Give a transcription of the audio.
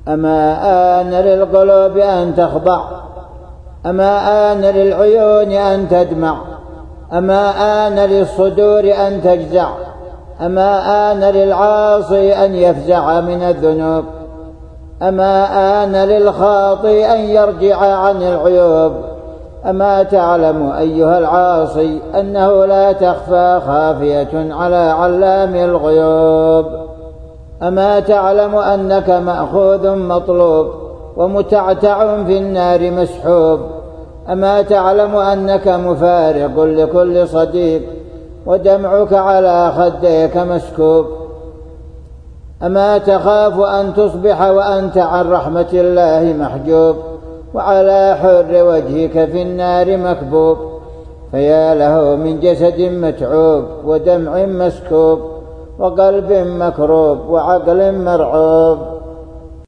أما آن للقلوب أن تخضع، أما آن للعيون أن تدمع، أما آن للصدور أن تجزع، أما آن للعاصي أن يفزع من الذنوب، أما آن للخاطئ أن يرجع عن العيوب. أما تعلم أيها العاصي أنه لا تخفى خافية على علام الغيوب؟ أما تعلم أنك مأخوذ مطلوب ومتعتع في النار مسحوب؟ أما تعلم أنك مفارق لكل صديق ودمعك على خديك مسكوب؟ أما تخاف أن تصبح وأنت عن رحمة الله محجوب وعلى حر وجهك في النار مكبوب؟ فيا له من جسد متعوب ودمع مسكوب وقلب مكروب وعقل مرعوب.